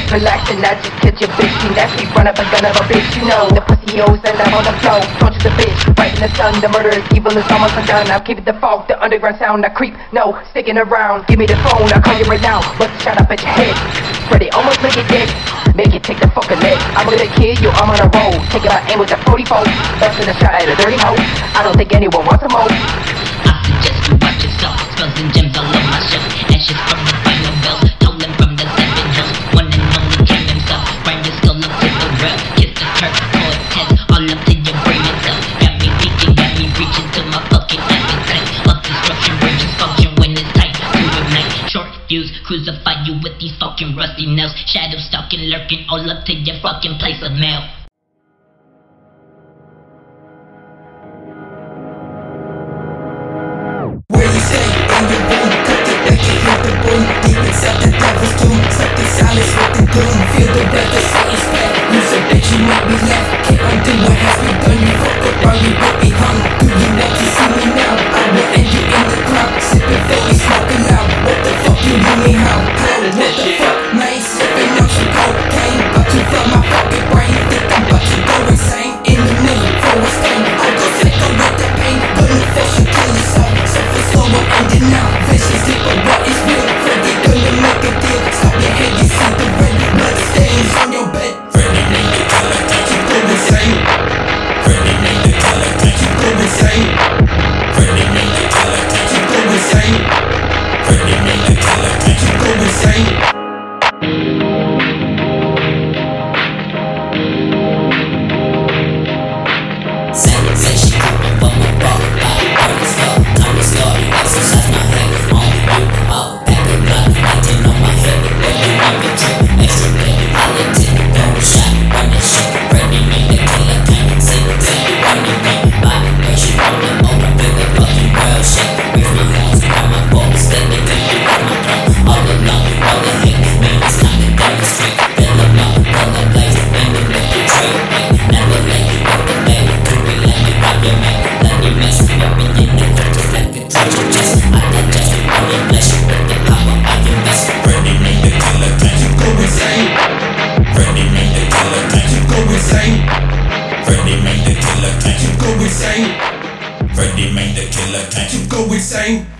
Relax and I just catch your bitch. She nasty, run up a gun of a bitch. You know the pussy hoes and I'm on the flow. Torture the bitch, right in the sun. The murder is evil, it's almost undone. I'll keep it the fog, the underground sound. I creep, no, sticking around. Give me the phone, I'll call you right now. Bust a shot up at your head. Ready, almost make it dead. Make it take the fucking leg. I'm gonna kill you, I'm on a roll. Taking my aim with a 44. Busting a shot at a dirty hoe. I don't think anyone wants a mo. I suggest you watch yourself. Spells and gems all on my shelf. Ashes from the final bells, stolen from the 7 hills. One and only king himself. Grind your skull up to the rail. Kiss the turf, cortez, all up to your brain itself. Got me peeking, got me reaching to my fucking appetite. Of destruction, bridges function when it's tight to ignite. Short fuse, crucify you with these fucking rusty nails. Shadow stalking, lurking, all up to your fucking place of mail. Where you stay in your room, cut the deck and hit the boom. Deep inside the devil's tomb, suck the silence with the gloom. Feel the breath of Satan's back. You said that you might be left, can't undo what has been done. You fuck around, you will be hung. Do you want to see me now? I will end you in the crowd, sipping Philly, smoking loud. What the fuck you mean how? What the fuck, man? Sipping on some cocaine, about to flood my fucking brain. Think I'm about to go insane. In the mood for a stain, I go sicko with the pain. Gonna force you kill yourself. Slower ending now, visions deeper, what is real? Freddy gonna make a deal. Stop your head, you see the red blood stains on your bed. Freddy made the killer, can't you go insane? Freddy made the killer, can't you go insane? Freddy made the killer, can't you go insane? Freddy made the killer, can't you go insane? Sensation coming from my ball. Exercise my head on you, up, back of blood, lighting on my head. But you want me to, extra play, politic, don't shot, running shit. Ready, make the killer, can't see, running me, vibration on the motor, feel the fucking world shake. With my horns, grab my forks, steady, baby, with my throat. All along, all the hate, me, it's time to demonstrate. Feel the love, feel the blaze, and the liquid trade, never late, with the baby, could we let me rob your man? Let me mess with me in the court, just like a treasure chest. I digest all your flesh with the power I invest. Freddy made the killer, can't you go insane? Freddy made the killer, can't you go insane? Freddy made the killer, can't you go insane? Freddy made the killer, can't you go insane?